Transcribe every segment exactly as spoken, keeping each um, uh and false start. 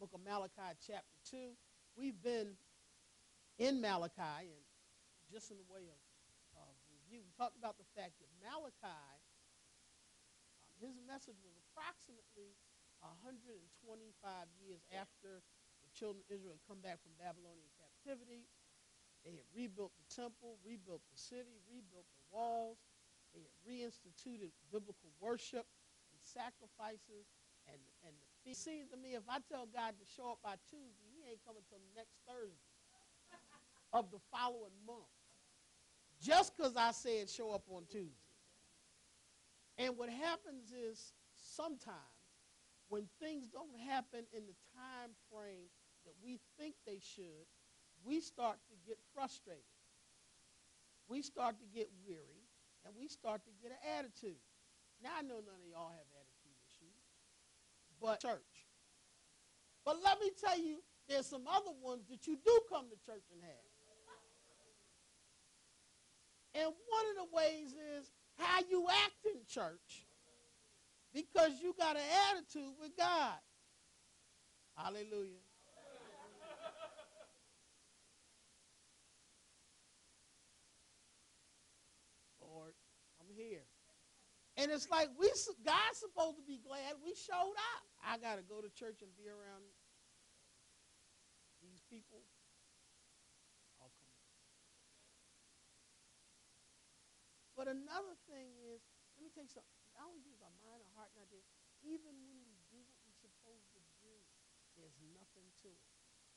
book of Malachi, chapter two. We've been in Malachi, and just in the way of, of review, we talked about the fact that Malachi, um, his message was approximately one hundred twenty-five years after the children of Israel had come back from Babylonian captivity. They had rebuilt the temple, rebuilt the city, rebuilt the walls. They had reinstituted biblical worship and sacrifices and, and the feast. It seems to me if I tell God to show up by Tuesday, he ain't coming until next Thursday of the following month. Just because I said show up on Tuesday. And what happens is sometimes when things don't happen in the time frame that we think they should, we start to get frustrated. We start to get weary, and we start to get an attitude. Now, I know none of y'all have attitude issues, but church. But let me tell you, there's some other ones that you do come to church and have. And one of the ways is how you act in church because you got an attitude with God. Hallelujah. Lord, I'm here. And it's like we, God's supposed to be glad we showed up. I got to go to church and be around these people. Oh, come on. But another thing is, let me tell you something. Not only is our mind, our heart not there, even when we do what we're supposed to do, there's nothing to it.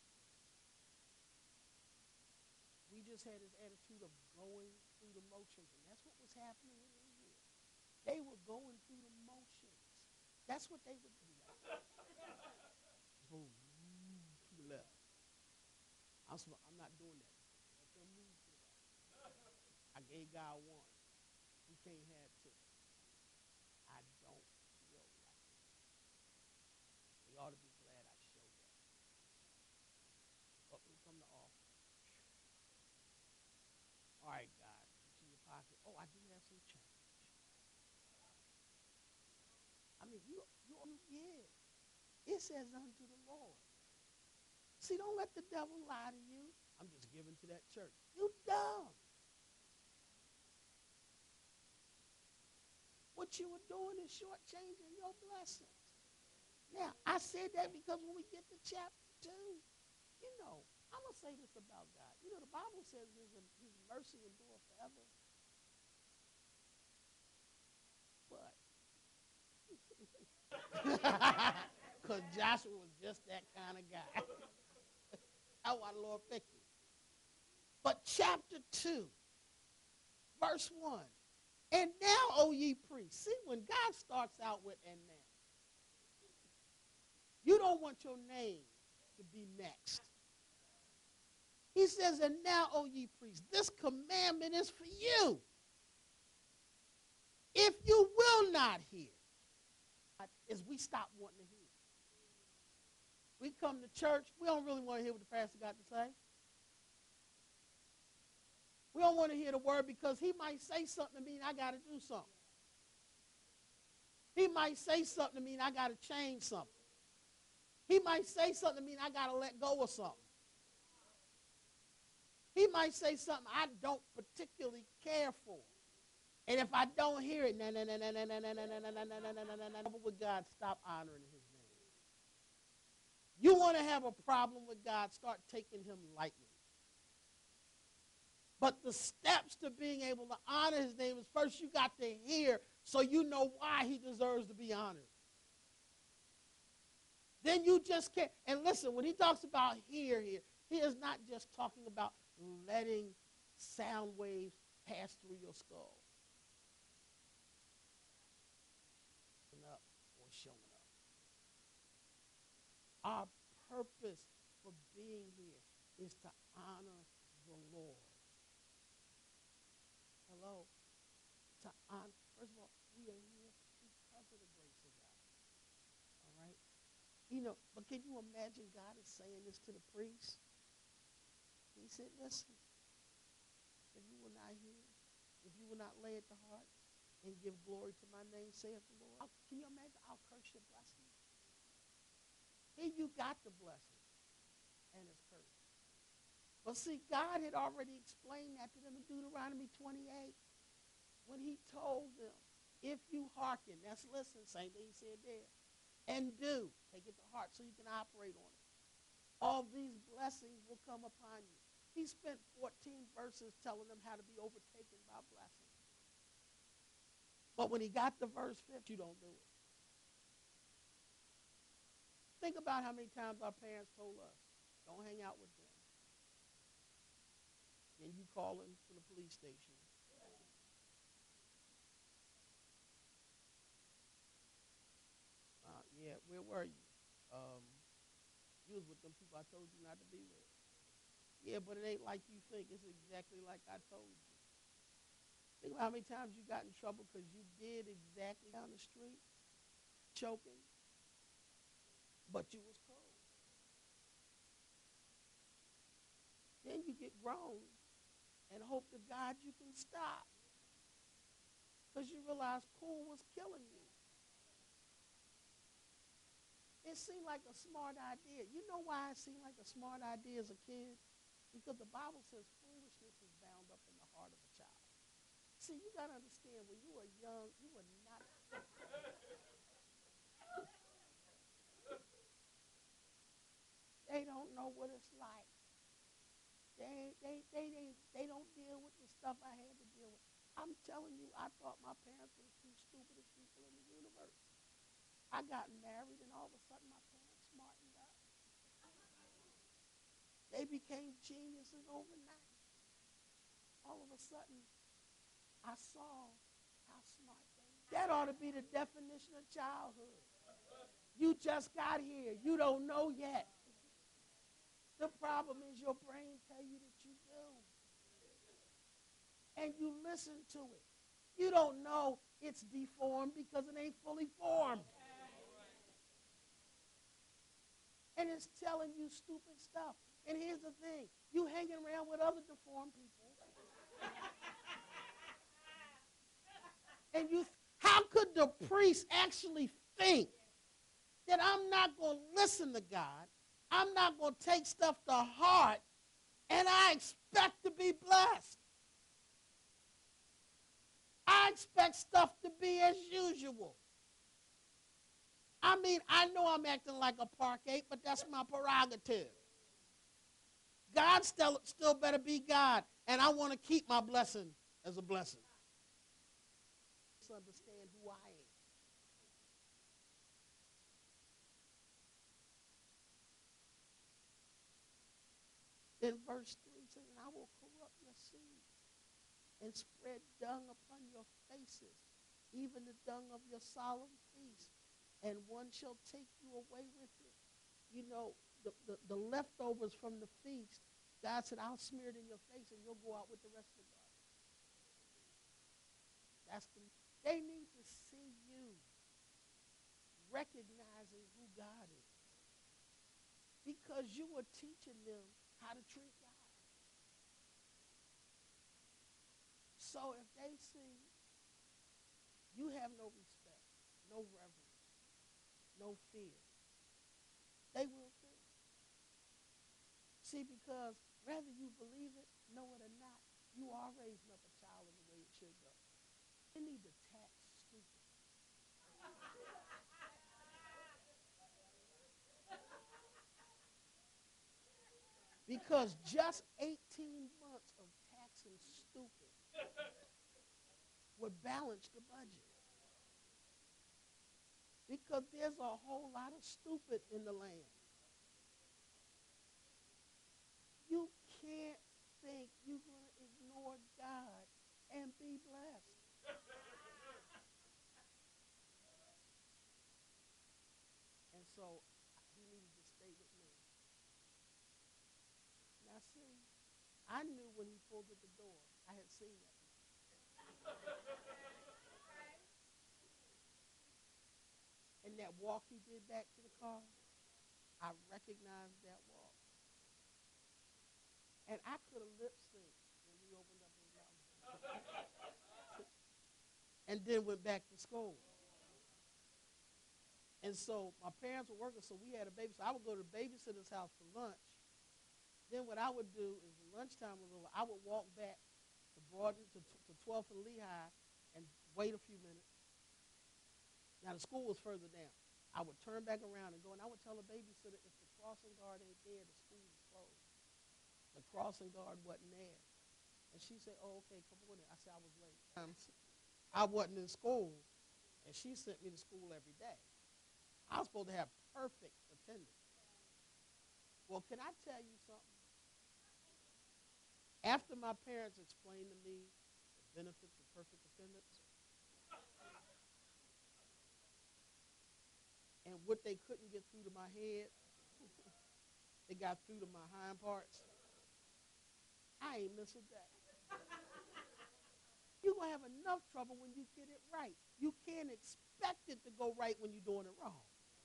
We just had this attitude of going through the motions, and that's what was happening with Israel. They were going through the motions. That's what they would do. Like, boom, to the left. I'm, I'm not doing that. Let them move to the right. I gave God one. He can't have two. I don't feel like it. They ought to be glad I showed up. But we come to offer. All right, God, reach in your pocket. Oh, I do have some change. I mean, you, you, you give. It says unto the Lord. See, don't let the devil lie to you. I'm just giving to that church. You dumb. What you were doing is shortchanging your blessings. Now, I said that because when we get to chapter two, you know, I'm going to say this about God. You know, the Bible says his, his mercy endure forever. But, because Joshua was just that kind of guy. That's why the Lord picked him. But chapter two, verse one. And now, O ye priests. See, when God starts out with and now, you don't want your name to be next. He says, and now, O ye priests, this commandment is for you. If you will not hear, as we stop wanting to hear. We come to church, we don't really want to hear what the pastor got to say. We don't want to hear the word because he might say something to me and I got to do something. He might say something to me and I got to change something. He might say something to me and I got to let go of something. He might say something I don't particularly care for. And if I don't hear it, na na na na na na na na na na na na na na with God, stop honoring his name. You want to have a problem with God, start taking him lightly. But the steps to being able to honor his name is first you got to hear so you know why he deserves to be honored. Then you just can't. And listen, when he talks about hear here, he is not just talking about letting sound waves pass through your skull. Up or showing up. Our purpose for being here is to honor the Lord. Hello? To honor. First of all, we are here because of the grace of God. All right? You know, but can you imagine God is saying this to the priest? He said, listen, if you will not hear, if you will not lay at the heart and give glory to my name, saith the Lord, I'll, can you imagine? I'll curse your blessing. Here you got the blessing and his curse. But see, God had already explained that to them in Deuteronomy twenty-eight when he told them, if you hearken, that's listen, same thing he said there, and do, take it to heart so you can operate on it, all these blessings will come upon you. He spent fourteen verses telling them how to be overtaken by blessings. But when he got to verse fifty, you don't do it. Think about how many times our parents told us, don't hang out with them. And you calling from the police station. Uh, yeah, where were you? Um, you was with them people I told you not to be with. Yeah, but it ain't like you think. It's exactly like I told you. Think about how many times you got in trouble because you did exactly down the street, choking, but you was cold. Then you get grown and hope to God you can stop because you realize cool was killing you. It seemed like a smart idea. You know why it seemed like a smart idea as a kid? Because the Bible says foolishness is bound up in the heart of a child. See, you got to understand, when you were young, you were not. They don't know what it's like. They, they, they, they, they don't deal with the stuff I had to deal with. I'm telling you, I thought my parents were the two stupidest people in the universe. I got married, and all of a sudden my parents smartened up. They became geniuses overnight. All of a sudden, I saw how smart they were. That ought to be the definition of childhood. You just got here. You don't know yet. The problem is your brain tell you that you do. And you listen to it. You don't know it's deformed because it ain't fully formed. And it's telling you stupid stuff. And here's the thing. You hanging around with other deformed people. And you, how could the priest actually think that I'm not going to listen to God, I'm not going to take stuff to heart, and I expect to be blessed? I expect stuff to be as usual. I mean, I know I'm acting like a park ape, but that's my prerogative. God still, still better be God, and I want to keep my blessing as a blessing. Let's understand who I am. Then verse three says, and I will corrupt your seed and spread dung upon your faces, even the dung of your solemn feast, and one shall take you away with it. You know, the, the, the leftovers from the feast, God said, I'll smear it in your face and you'll go out with the rest of the garbage. That's the, they need to see you recognizing who God is, because you were teaching them how to treat God. So if they see you have no respect, no reverence, no fear, they will too. See, because whether you believe it, know it or not, you are raising up a child in the way it should go. They need to tax stupid. Because just eighteen months of taxing stupid would balance the budget. Because there's a whole lot of stupid in the land. You can't think you're going to ignore God and be blessed. And so he needed to stay with me. Now see, I knew when he pulled at the door, I had seen that. And that walk he did back to the car, I recognized that walk. And I could have lip synced when he opened up his mouth. And then went back to school. And so my parents were working, so we had a baby. So I would go to the babysitter's house for lunch. Then what I would do is when lunchtime was over, I would walk back to Broadway, to, to twelfth and Lehigh and wait a few minutes. Now the school was further down. I would turn back around and go, and I would tell the babysitter, if the crossing guard ain't there, the school is closed. The crossing guard wasn't there. And she said, oh, okay, come on in. I said I was late. Um, I wasn't in school, and she sent me to school every day. I was supposed to have perfect attendance. Well, can I tell you something? After my parents explained to me the benefits of perfect attendance and what they couldn't get through to my head, they got through to my hind parts, I ain't miss a day. You're going to have enough trouble when you get it right. You can't expect it to go right when you're doing it wrong.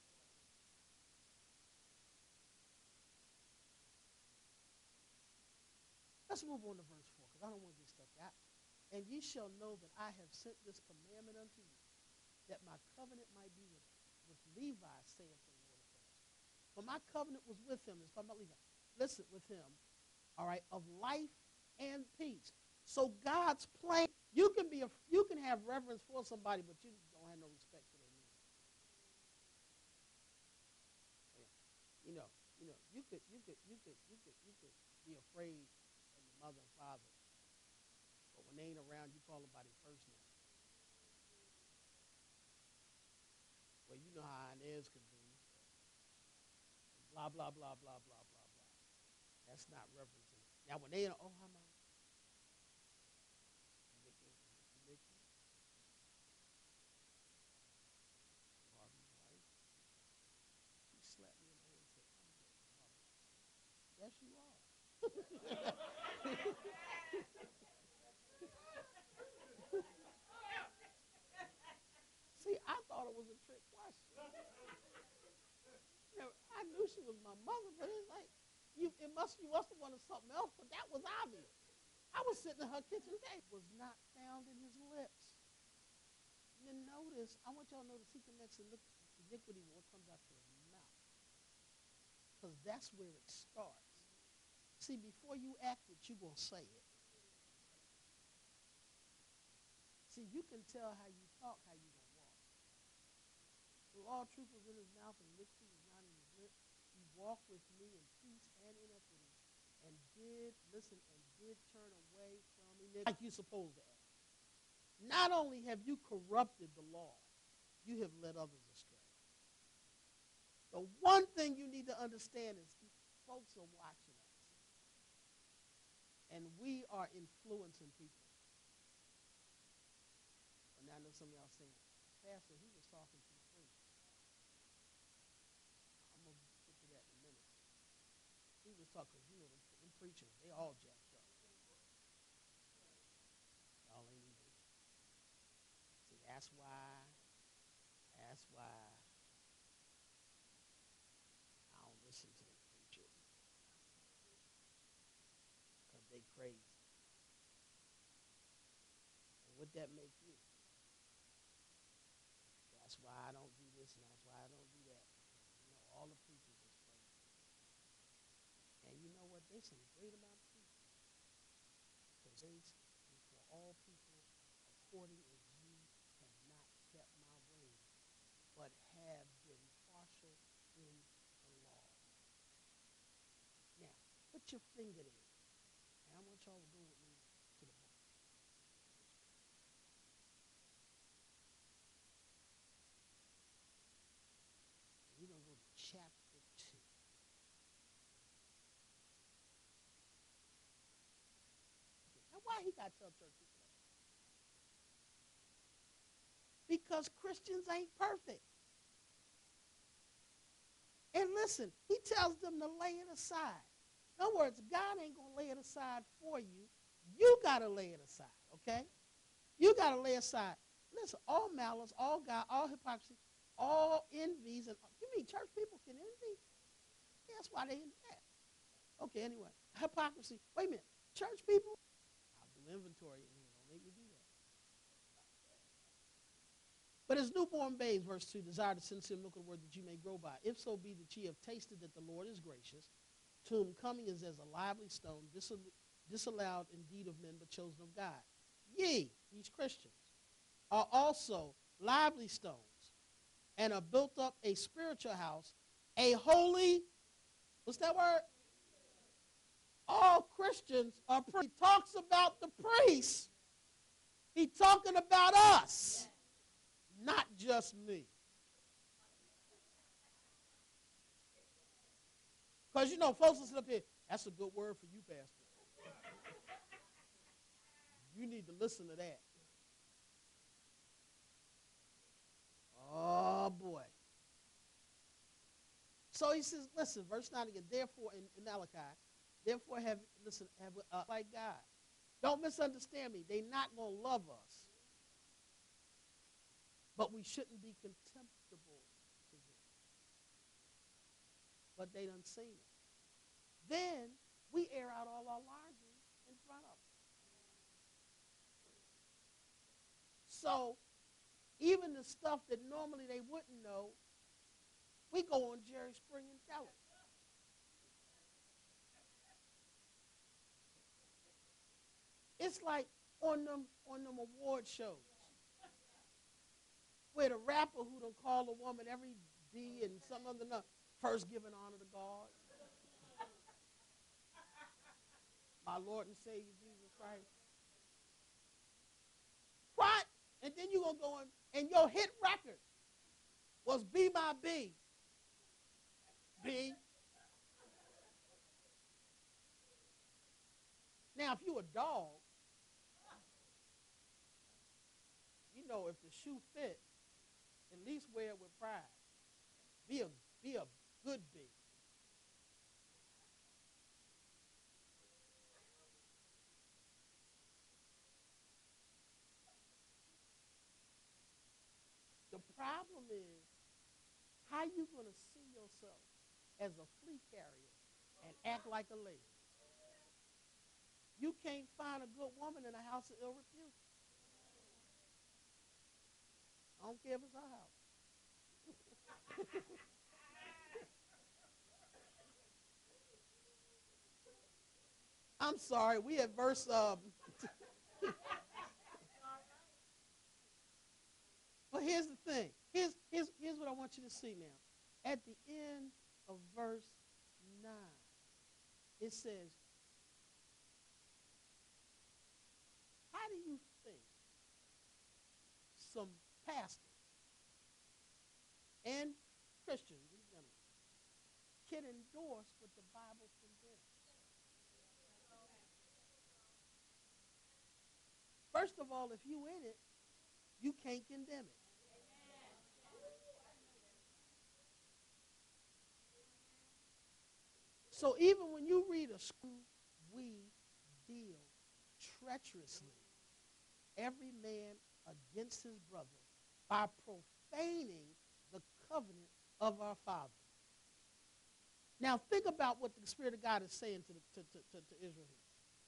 Let's move on to verse four, because I don't want to get stuck out. And ye shall know that I have sent this commandment unto you, that my covenant might be with, with Levi, saith the Lord of hosts. For my covenant was with him. It's talking about Levi. Listen, with him, all right, of life and peace. So God's plan, you can be a, you can have reverence for somebody, but you don't have no respect for their name. You know, you know, you could, you could, you could, you could, you could be afraid of your mother and father, but when they ain't around, you call them by their first name. Well, you know how Inez could be. Blah blah blah blah blah blah blah. That's not reverencing. Now when they, oh, hi, mom. Mickey, Mickey, Barbie's wife. She slapped me in my hand and said, I'm your mother. Yes, you are. See, I thought it was a trick question. You know, I knew she was my mother, but it's like, you, it must, you must have wanted something else, but that was obvious. I was sitting at her kitchen table. Was not found in his lips. And then notice, I want y'all to notice he connects iniquity with what comes out your mouth. Because that's where it starts. See, before you act it, you're going to say it. See, you can tell how you talk, how you're going to walk. The law of truth was in his mouth, and iniquity was not in his lips. He walked with me in peace and in equity, and did, listen, and did turn away from iniquity. Like you're supposed to act. Not only have you corrupted the law, you have led others astray. The one thing you need to understand is folks are watching us. And we are influencing people. And I know some of y'all saying, Pastor, he was talking to the preacher. I'm going to get to that in a minute. He was talking, you know, them, them preachers, they all jacked up. Y'all ain't even. See, that's why, that's why I don't listen to them preachers. Because they crazy. And would that make you? That's why I don't do this, and that's why I don't do that. Because, you know, all the preachers is crazy. And you know what? There's some great amount of people. Because grace is for all people according as ye have not kept my word, but have been partial in the law. Now, put your finger there. And I want y'all to go with me to the book. We're going to go to chapter two. Now, why he got to tell church people that? Because Christians ain't perfect. And listen, he tells them to lay it aside. In other words, God ain't going to lay it aside for you. You got to lay it aside, okay? You got to lay aside. Listen, all malice, all God, all hypocrisy, all envies. And you mean church people can envy? Yeah, that's why they in that. Okay, anyway. Hypocrisy. Wait a minute. Church people? I'll do inventory in here. Don't make me do that. But as newborn babes, verse two, desire the sincere milk of the word that you may grow by. If so be that ye have tasted that the Lord is gracious, to whom coming is as a lively stone, disallowed indeed of men, but chosen of God. Ye, these Christians, are also lively stones, and are built up a spiritual house, a holy, what's that word? All Christians are priests. He talks about the priests. He's talking about us, not just me. Because, you know, folks will sit up here, that's a good word for you, Pastor. You need to listen to that. Oh, boy. So he says, listen, verse nine again, therefore, in, in Malachi, therefore have, listen, have uh, like God. Don't misunderstand me. They're not going to love us. But we shouldn't be contemptible to them. But they done seen it. Then we air out all our laundry in front of them. So even the stuff that normally they wouldn't know, we go on Jerry Springer and tell it. It's like on them on them award shows where the rapper who don't call a woman every D and some other no, first giving honor to God. My Lord and Savior Jesus Christ. What? And then you're going to go in, and your hit record was Be My B. B. Now, if you a dog, you know, if the shoe fit, at least wear it with pride. Be a, be a good B. The problem is, how you going to see yourself as a flea carrier and act like a lady? You can't find a good woman in a house of ill repute. I don't care if it's her house. I'm sorry, we at verse, um, but here's the thing. Here's, here's, here's what I want you to see now. At the end of verse nine, it says, how do you think some pastors and Christians in general can endorse what the Bible condemns? First of all, if you in it, you can't condemn it. So even when you read a school, we deal treacherously, every man against his brother, by profaning the covenant of our Father. Now think about what the Spirit of God is saying to, the, to, to, to, to Israel here.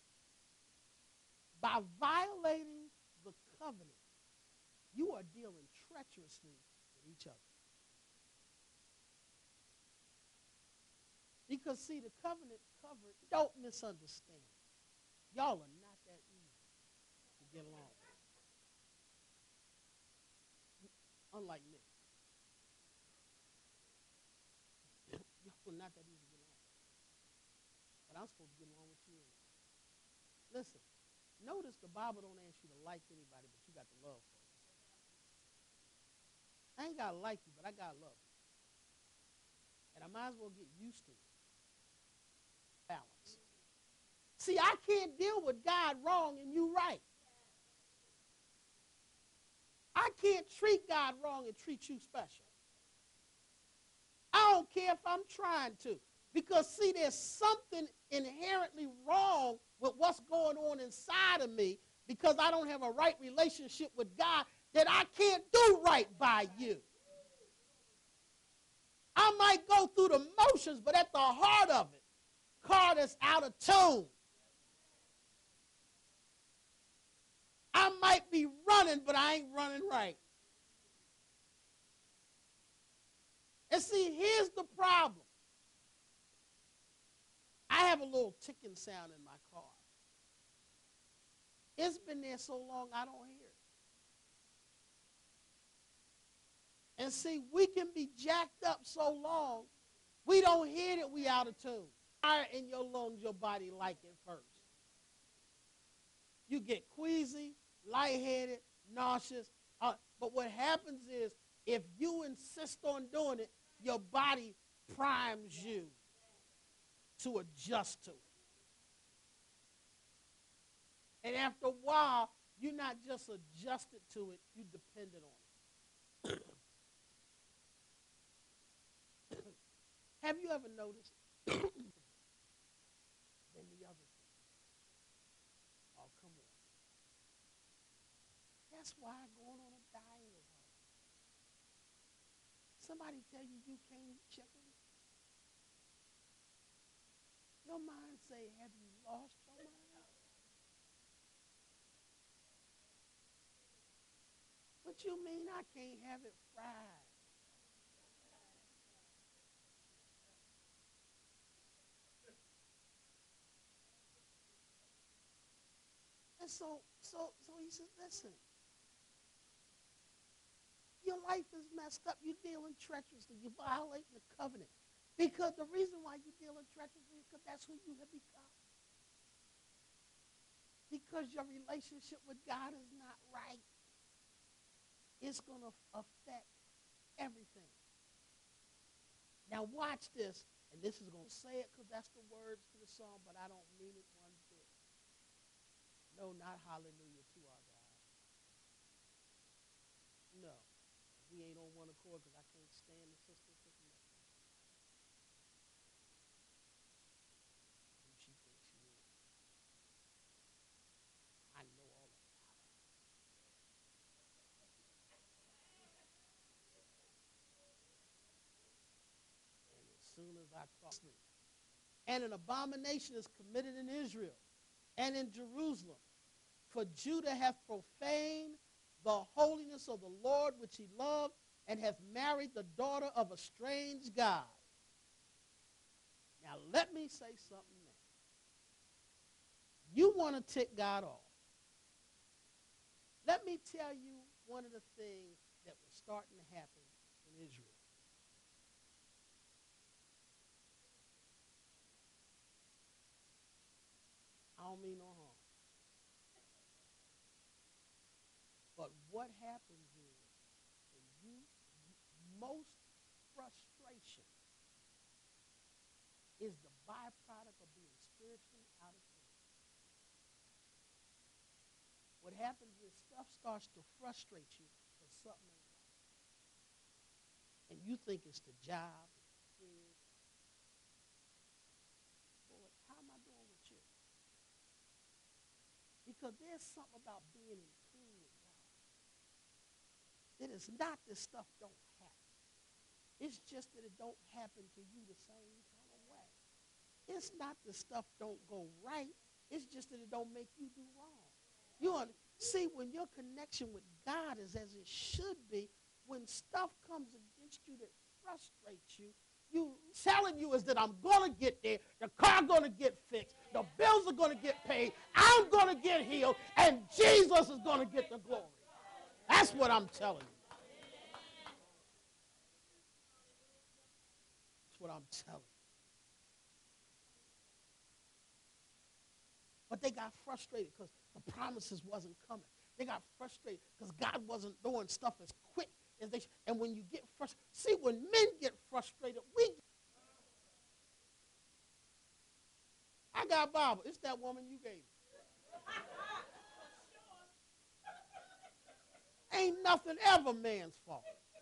By violating the covenant, you are dealing treacherously with each other. Because, see, the covenant covered, don't misunderstand. Y'all are not that easy to get along with. Unlike me. Y'all are not that easy to get along with. But I'm supposed to get along with you anyway. Listen, notice the Bible don't ask you to like anybody, but you got to love folks. I ain't got to like you, but I got to love you. And I might as well get used to it. Balance. See, I can't deal with God wrong and you right. I can't treat God wrong and treat you special. I don't care if I'm trying to. Because, see, there's something inherently wrong with what's going on inside of me because I don't have a right relationship with God that I can't do right by you. I might go through the motions, but at the heart of it, car that's out of tune. I might be running, but I ain't running right. And see, here's the problem. I have a little ticking sound in my car. It's been there so long I don't hear it. And see, we can be jacked up so long, we don't hear that we out of tune. Fire in your lungs, your body like it first. You get queasy, lightheaded, nauseous. Uh, but what happens is, if you insist on doing it, your body primes you to adjust to it. And after a while, you're not just adjusted to it, you're dependent on it. Have you ever noticed than the other thing? Oh, come on. That's why going on a diet is hard. Somebody tell you you can't eat chicken? Your mind say, have you lost your mind? What you mean I can't have it fried? And so, so, so he says, listen, your life is messed up. You're dealing treacherously. You're violating the covenant. Because the reason why you're dealing treacherously is because that's who you have become. Because your relationship with God is not right. It's going to affect everything. Now watch this, and this is going to say it because that's the words to the song, but I don't mean it one bit. No, not hallelujah to our God. No, we ain't on one accord because I can't stand the sister sitting next to me. Who she thinks she is. I know all about her. And as soon as I talk, and an abomination is committed in Israel and in Jerusalem, for Judah hath profaned the holiness of the Lord which he loved, and hath married the daughter of a strange God. Now let me say something now. You want to tick God off. Let me tell you one of the things that was starting to happen in Israel. I don't mean no harm. But what happens is, when you, most frustration is the byproduct of being spiritually out of tune. What happens is stuff starts to frustrate you because something ain't right. And you think it's the job, it's the kids. Lord, how am I doing with you? Because there's something about being in tune with God. It is not that stuff don't happen. It's just that it don't happen to you the same kind of way. It's not that stuff don't go right. It's just that it don't make you do wrong. You want see, when your connection with God is as it should be, when stuff comes against you that frustrates you, you telling you is that I'm going to get there, the car going to get fixed, the bills are going to get paid, I'm going to get healed, and Jesus is going to get the glory. That's what I'm telling you. That's what I'm telling you. But they got frustrated because the promises wasn't coming. They got frustrated because God wasn't doing stuff as quick as they should. And when you get frustrated, see, when men get frustrated, we get. I got a Bible. It's that woman you gave me. Ain't nothing ever man's fault.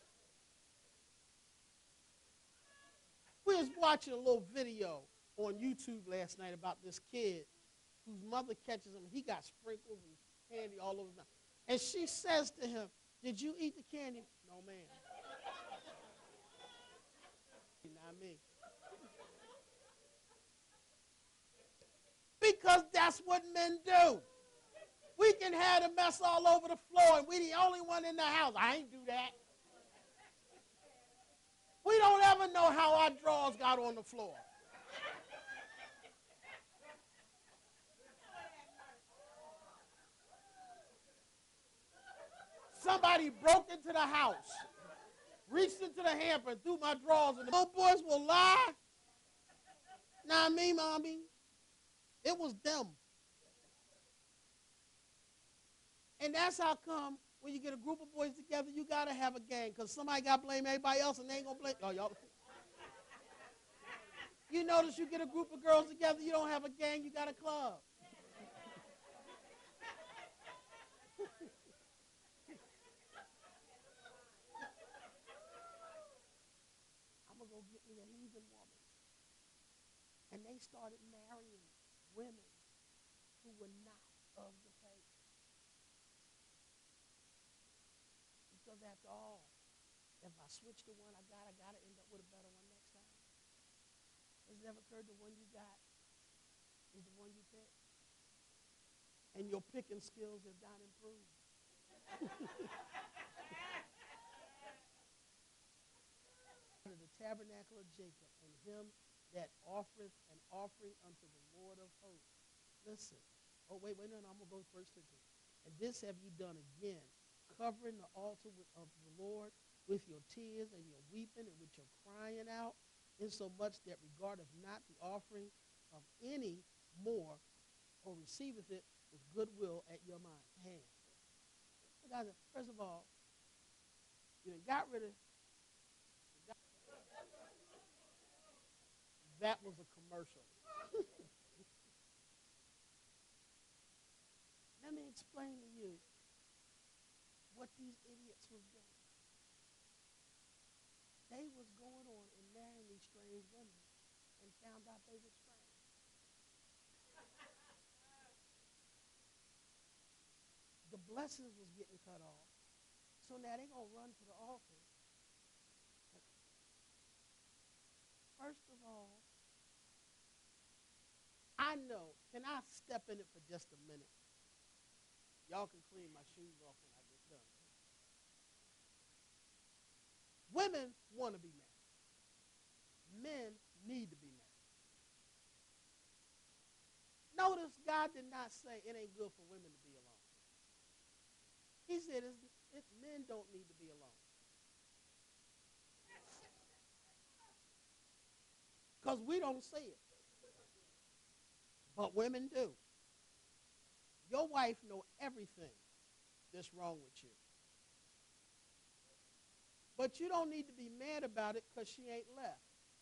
We was watching a little video on YouTube last night about this kid whose mother catches him. He got sprinkles and candy all over his mouth. And she says to him, did you eat the candy? No, ma'am. Not me. Because that's what men do. We can have the mess all over the floor, and we the only one in the house. I ain't do that. We don't ever know how our drawers got on the floor. Somebody broke into the house, reached into the hamper and threw my drawers, and the little boys will lie. Not me, mommy. It was them. And that's how come when you get a group of boys together, you got to have a gang, because somebody got to blame everybody else, and they ain't going to blame. Oh, y'all. You notice you get a group of girls together, you don't have a gang, you got a club. I'm going to go get me a heathen woman. And they started marrying women who were not of the faith. Because after all, if I switch the one I got, I got to end up with a better one next time. Has it ever occurred the one you got is the one you picked? And your picking skills have not improved. The tabernacle of Jacob, and him that offereth an offering unto the Lord of hosts. Listen. Oh, wait, wait, no, no, I'm going to go to verse fifteen. And this have ye done again, covering the altar of the Lord with your tears and your weeping and with your crying out, insomuch that regardeth not the offering of any more, or receiveth it with goodwill at your mind, hand. So guys, first of all, you know, got rid of, got, that was a commercial. Let me explain to you what these idiots was doing. They was going on and marrying these strange women and found out they were strange. The blessings was getting cut off. So now they're going to run to the altar. First of all, I know, can I step in it for just a minute? Y'all can clean my shoes off when I get done. Women want to be married. Men need to be married. Notice God did not say it ain't good for women to be alone. He said it's, it, men don't need to be alone. Because we don't see it. But women do. Your wife know everything that's wrong with you. But you don't need to be mad about it because she ain't left.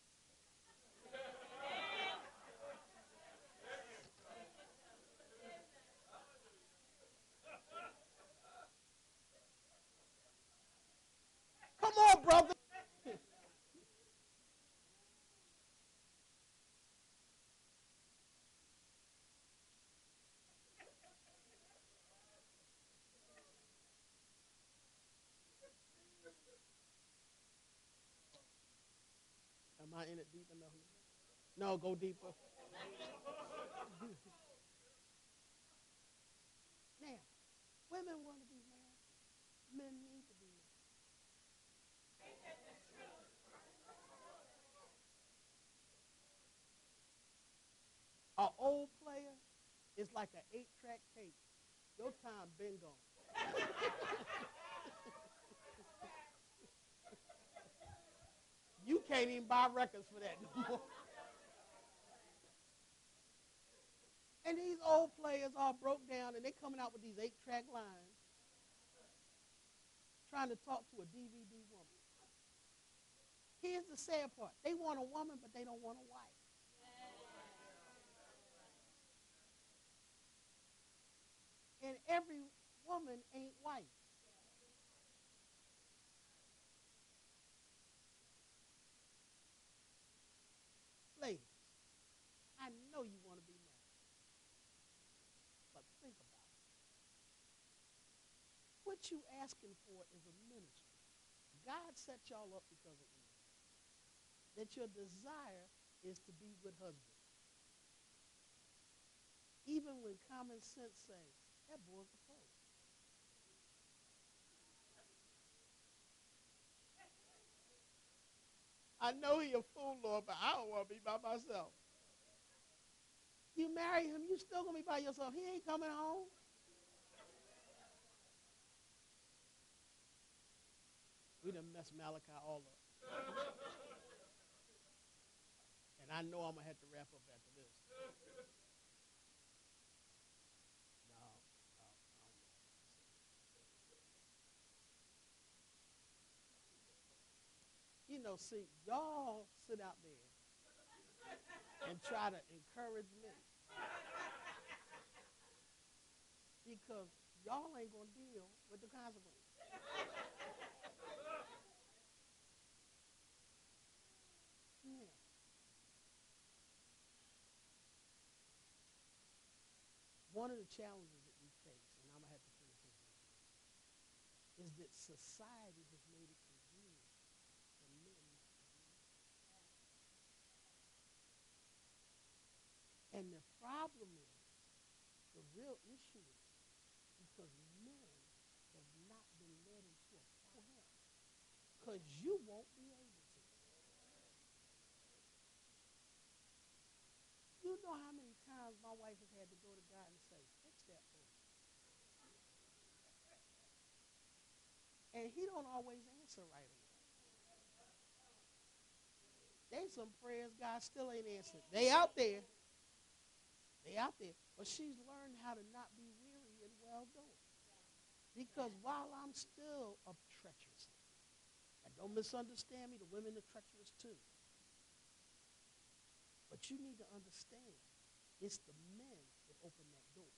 Come on, brother. Am I in it deep enough? No, go deeper. Now, women want to be married. Men need to be married. An old player is like an eight-track tape. Your time been gone. You can't even buy records for that no more. And these old players all broke down, and they coming out with these eight-track lines, trying to talk to a D V D woman. Here's the sad part. They want a woman, but they don't want a wife. And every woman ain't white. Ladies, I know you want to be married, but think about it. What you asking for is a ministry. God set y'all up because of Eve. That your desire is to be with husbands. Even when common sense says, that boy's a pro. I know he a fool, Lord, but I don't want to be by myself. You marry him, you still going to be by yourself. He ain't coming home. We done messed Malachi all up. And I know I'm going to have to wrap up after this. No, no, I don't know. You know, see, y'all sit out there and try to encourage me. Because y'all ain't going to deal with the consequences. Yeah. One of the challenges that we face, and I'm going to have to finish this in a minute, is that society has made it convenient for men not to be men. And the problem is, the real issue is, because men have not been led into a program, because you won't be able to. You know how many times my wife has had to go to God and say, fix that for me. And he don't always answer right away. There's some prayers God still ain't answered. They out there. They out there. But she's learned how to not be weary and well doing. Because while I'm still a treacherous, and don't misunderstand me, the women are treacherous too. But you need to understand, it's the men that open that door.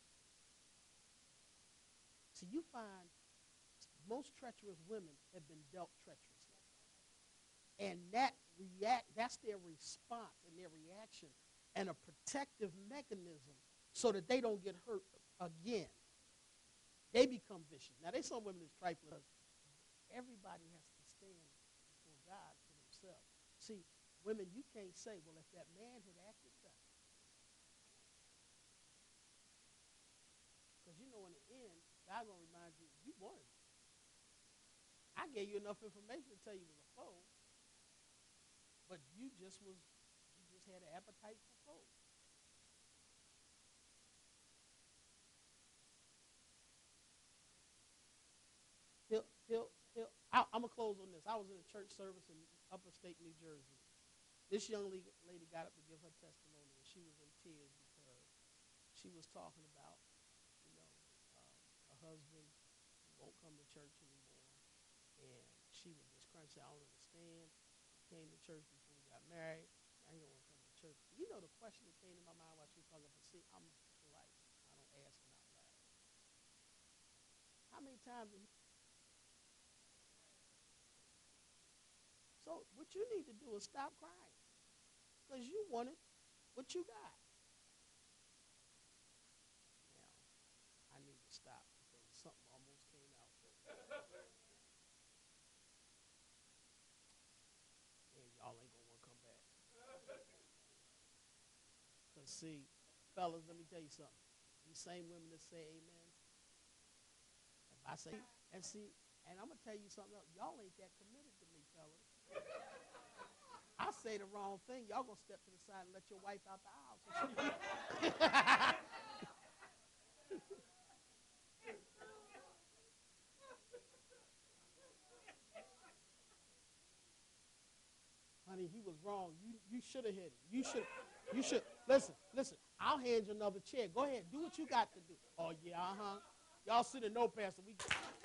See, you find most treacherous women have been dealt treacherously. And that react, that's their response and their reaction and a protective mechanism so that they don't get hurt again. They become vicious. Now, there's some women that's trifling. Everybody has to stand before God for themselves. See, women, you can't say, well, if that man had acted better. Because you know in the end, God going to remind you, you wanted it. I gave you enough information to tell you it was a foe. But you just was, you just had an appetite for food. He'll, he'll, he'll, I, I'm going to close on this. I was in a church service in upper state New Jersey. This young lady got up to give her testimony, and she was in tears because she was talking about, you know, um, her husband won't come to church anymore. And she was just crying. She said, I don't understand. He came to church before we got married. Now he don't want to come to church. You know the question that came to my mind while she was talking about, see, I'm polite. I don't ask them out loud. How many times did he? So what you need to do is stop crying. Because you wanted what you got. Now, I need to stop because something almost came out. And y'all ain't going to want to come back. Because, see, fellas, let me tell you something. These same women that say amen, if I say, and see, and I'm going to tell you something else. Y'all ain't that committed to me, fellas. I say the wrong thing, y'all going to step to the side and let your wife out the house. Honey, he was wrong. You you should have hit him. You should. You should. Listen, listen. I'll hand you another chair. Go ahead. Do what you got to do. Oh, yeah, uh-huh. Y'all sit and no, Pastor. We